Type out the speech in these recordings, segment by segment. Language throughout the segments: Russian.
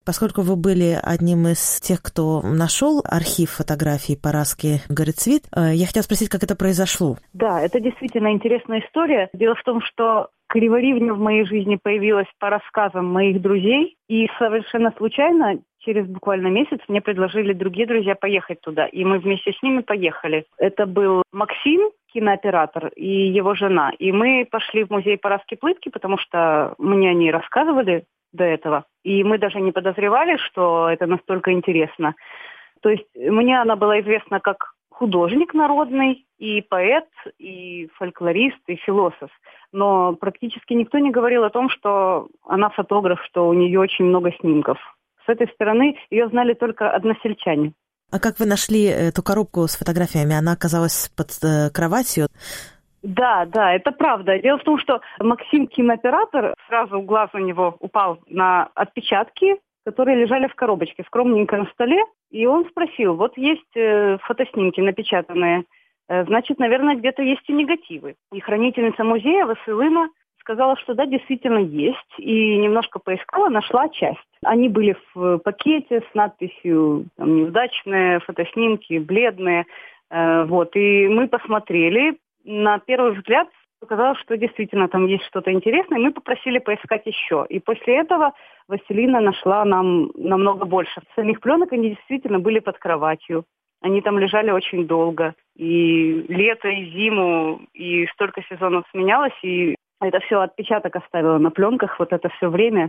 Поскольку вы были одним из тех, кто нашел архив фотографий Параски Горецвит, я хотела спросить, как это произошло. Да, это действительно интересная история. Дело в том, что Криворивня в моей жизни появилась по рассказам моих друзей, и совершенно случайно, через буквально месяц, мне предложили другие друзья поехать туда, и мы вместе с ними поехали. Это был Максим, кинооператор, и его жена. И мы пошли в музей Параски Плытки, потому что мне они рассказывали до этого. И мы даже не подозревали, что это настолько интересно. То есть мне она была известна как художник народный, и поэт, и фольклорист, и философ. Но практически никто не говорил о том, что она фотограф, что у нее очень много снимков. С этой стороны ее знали только односельчане. А как вы нашли эту коробку с фотографиями? Она оказалась под кроватью? Да, это правда. Дело в том, что Максим, кинооператор, сразу глаз у него упал на отпечатки, которые лежали в коробочке, скромненько на столе. И он спросил, вот есть фотоснимки напечатанные, значит, наверное, где-то есть и негативы. И хранительница музея Василина сказала, что да, действительно есть. И немножко поискала, нашла часть. Они были в пакете с надписью там, «Неудачные фотоснимки», «Бледные». Вот. И мы посмотрели. На первый взгляд показалось, что действительно там есть что-то интересное. Мы попросили поискать еще. И после этого Василина нашла нам намного больше. Самих пленок они действительно были под кроватью. Они там лежали очень долго. И лето, и зиму, и столько сезонов сменялось. И это все отпечаток оставило на пленках вот это все время.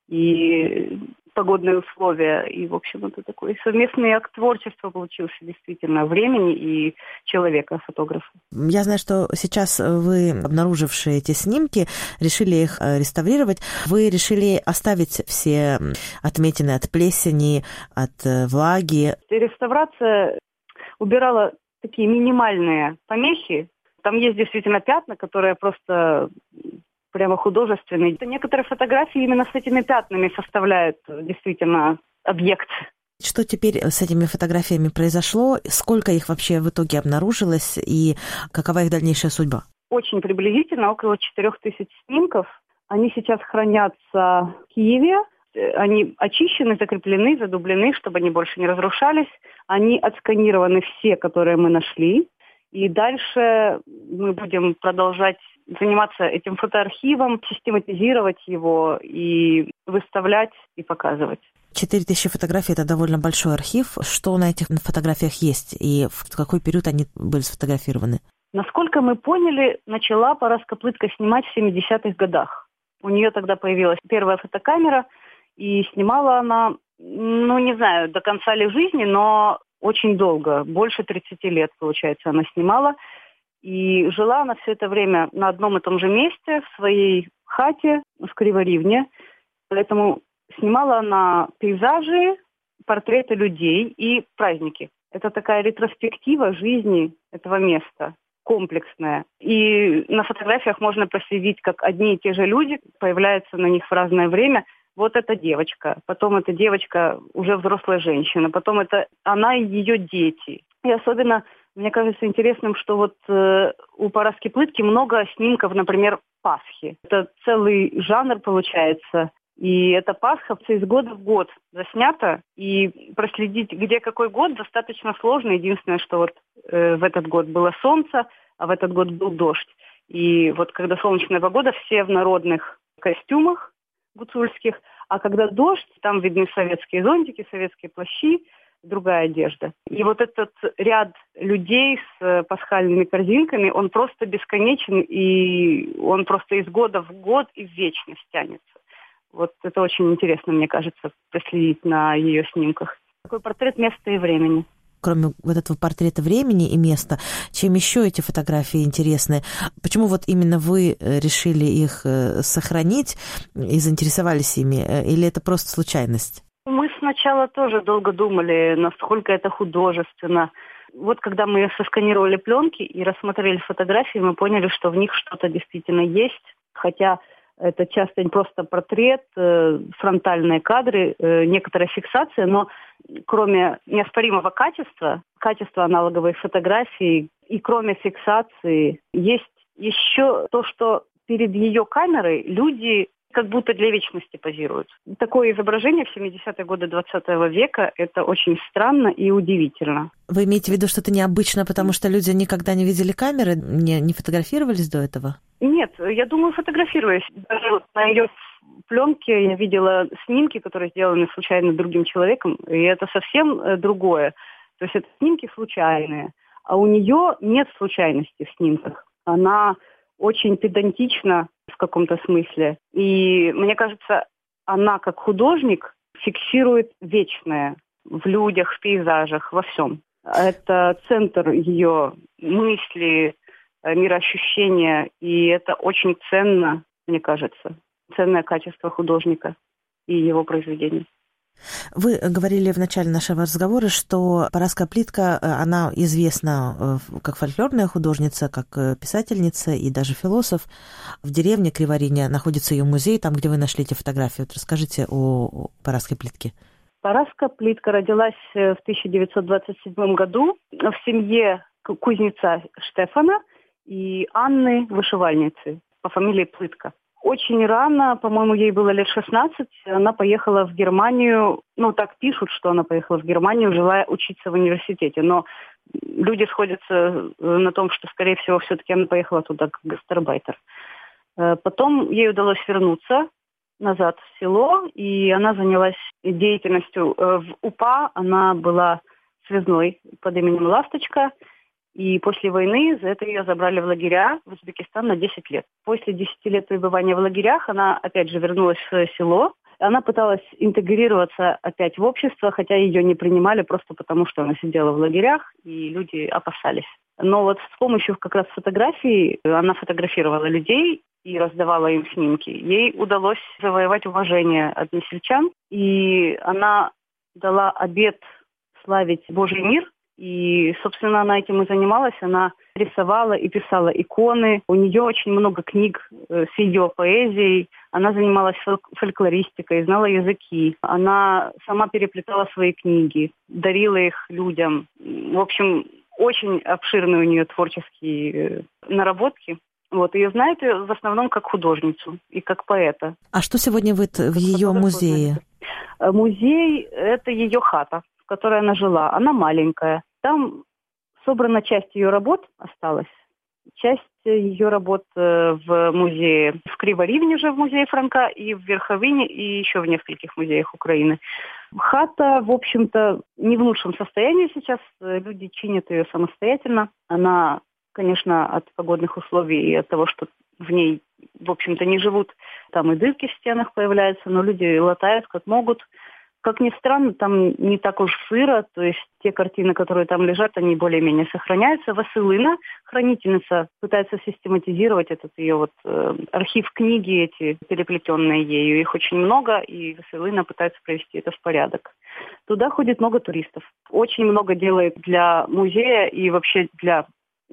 И погодные условия. И, в общем, это такой совместный акт творчества получился действительно времени и человека, фотографа. Я знаю, что сейчас вы, обнаружившие эти снимки, решили их реставрировать. Вы решили оставить все отметины от плесени, от влаги. Реставрация убирала такие минимальные помехи. Там есть действительно пятна, которые просто прямо художественные. Некоторые фотографии именно с этими пятнами составляют действительно объект. Что теперь с этими фотографиями произошло? Сколько их вообще в итоге обнаружилось? И какова их дальнейшая судьба? Очень приблизительно, около 4000 снимков. Они сейчас хранятся в Киеве. Они очищены, закреплены, задублены, чтобы они больше не разрушались. Они отсканированы все, которые мы нашли. И дальше мы будем продолжать заниматься этим фотоархивом, систематизировать его и выставлять и показывать. 4000 фотографий – это довольно большой архив. Что на этих фотографиях есть и в какой период они были сфотографированы? Насколько мы поняли, начала Параска Плытка снимать в 70-х годах. У нее тогда появилась первая фотокамера, и снимала она, не знаю, до конца ли жизни, но очень долго, больше 30 лет, получается, она снимала. И жила она все это время на одном и том же месте, в своей хате в Криворивне. Поэтому снимала она пейзажи, портреты людей и праздники. Это такая ретроспектива жизни этого места, комплексная. И на фотографиях можно проследить, как одни и те же люди появляются на них в разное время. Вот эта девочка, потом эта девочка уже взрослая женщина, потом это она и ее дети. И особенно, мне кажется, интересным, что вот у Параски Плытки много снимков, например, Пасхи. Это целый жанр получается. И эта Пасха из года в год заснята, и проследить, где какой год, достаточно сложно. Единственное, что вот в этот год было солнце, а в этот год был дождь. И вот когда солнечная погода, все в народных костюмах гуцульских, а когда дождь, там видны советские зонтики, советские плащи, другая одежда. И вот этот ряд людей с пасхальными корзинками, он просто бесконечен, и он просто из года в год и в вечность тянется. Вот это очень интересно, мне кажется, проследить на ее снимках. Такой портрет места и времени. Кроме вот этого портрета времени и места, чем еще эти фотографии интересны? Почему вот именно вы решили их сохранить и заинтересовались ими? Или это просто случайность? Мы сначала тоже долго думали, насколько это художественно. Вот когда мы сосканировали пленки и рассмотрели фотографии, мы поняли, что в них что-то действительно есть. Хотя это часто не просто портрет, фронтальные кадры, некоторая фиксация, но кроме неоспоримого качества аналоговой фотографии и кроме фиксации, есть еще то, что перед ее камерой люди как будто для вечности позируют. Такое изображение в 70-е годы 20 века – это очень странно и удивительно. Вы имеете в виду что-то необычное, потому что люди никогда не видели камеры, не фотографировались до этого? Нет, я думаю, фотографируясь. Даже вот на ее пленке я видела снимки, которые сделаны случайно другим человеком, и это совсем другое. То есть это снимки случайные, а у нее нет случайности в снимках. Она очень педантична в каком-то смысле. И мне кажется, она как художник фиксирует вечное в людях, в пейзажах, во всем. Это центр ее мысли, мироощущения, и это очень ценно, мне кажется, ценное качество художника и его произведений. Вы говорили в начале нашего разговора, что Параска Плитка, она известна как фольклорная художница, как писательница и даже философ. В деревне Криворине находится ее музей, там, где вы нашли эти фотографии. Вот расскажите о Параске Плитке. Параска Плитка родилась в 1927 году в семье кузнеца Штефана и Анны вышивальницы по фамилии Плитка. Очень рано, по-моему, ей было лет 16, она поехала в Германию, так пишут, что она поехала в Германию, желая учиться в университете, но люди сходятся на том, что, скорее всего, все-таки она поехала туда как гастарбайтер. Потом ей удалось вернуться назад в село, и она занялась деятельностью в УПА, она была связной под именем Ласточка. И после войны за это ее забрали в лагеря в Узбекистан на 10 лет. После 10 лет пребывания в лагерях она опять же вернулась в свое село. Она пыталась интегрироваться опять в общество, хотя ее не принимали просто потому, что она сидела в лагерях, и люди опасались. Но вот с помощью как раз фотографий, она фотографировала людей и раздавала им снимки. Ей удалось завоевать уважение односельчан, и она дала обет славить Божий мир. И, собственно, она этим и занималась. Она рисовала и писала иконы. У нее очень много книг с ее поэзией. Она занималась фольклористикой, знала языки. Она сама переплетала свои книги, дарила их людям. В общем, очень обширные у нее творческие наработки. Ее знают в основном как художницу и как поэта. А что сегодня в ее музее? Музей – это ее хата, в которой она жила. Она маленькая. Там собрана часть ее работ, осталась. Часть ее работ в музее в Криворивне же, в музее Франка, и в Верховине, и еще в нескольких музеях Украины. Хата, в общем-то, не в лучшем состоянии сейчас. Люди чинят ее самостоятельно. Она, конечно, от погодных условий и от того, что в ней, в общем-то, не живут, там и дырки в стенах появляются, но люди латают как могут. Как ни странно, там не так уж сыро, то есть те картины, которые там лежат, они более-менее сохраняются. Василина, хранительница, пытается систематизировать этот ее архив книги эти, переплетенные ею. Их очень много, и Василина пытается привести это в порядок. Туда ходит много туристов. Очень много делает для музея и вообще для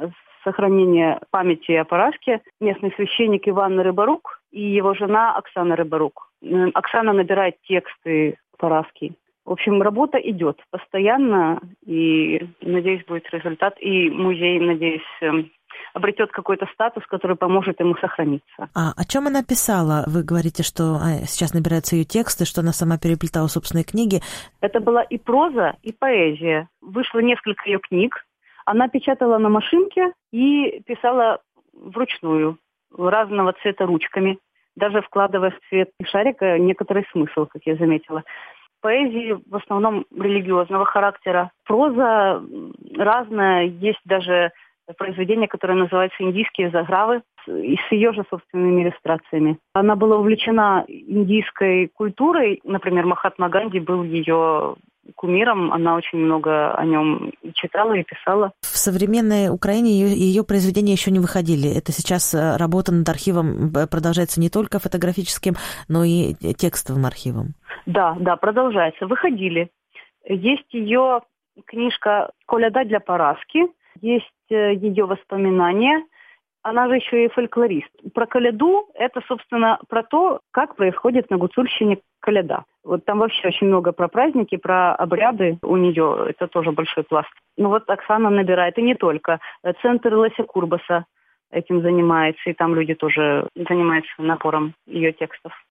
сохранения памяти о Параске местный священник Иван Рыбарук и его жена Оксана Рыбарук. Оксана набирает тексты Параски. В общем, работа идет постоянно, и, надеюсь, будет результат. И музей, надеюсь, обретет какой-то статус, который поможет ему сохраниться. А о чем она писала? Вы говорите, что сейчас набираются ее тексты, что она сама переплетала собственные книги. Это была и проза, и поэзия. Вышло несколько ее книг. Она печатала на машинке и писала вручную, разного цвета ручками, даже вкладывая в цвет шарика некоторый смысл, как я заметила. Поэзии в основном религиозного характера. Проза разная, есть даже произведение, которое называется «Индийские загравы», и с ее же собственными иллюстрациями. Она была увлечена индийской культурой, например, Махатма Ганди был ее кумиром, она очень много о нем читала и писала. В современной Украине ее произведения еще не выходили. Это сейчас работа над архивом продолжается не только фотографическим, но и текстовым архивом. Да, продолжается. Выходили. Есть ее книжка «Коляда для Параски», есть ее воспоминания. Она же еще и фольклорист. Про коляду это, собственно, про то, как происходит на Гуцульщине коляда. Вот там вообще очень много про праздники, про обряды у нее. Это тоже большой пласт. Оксана набирает, и не только. Центр Леся Курбаса этим занимается, и там люди тоже занимаются набором ее текстов.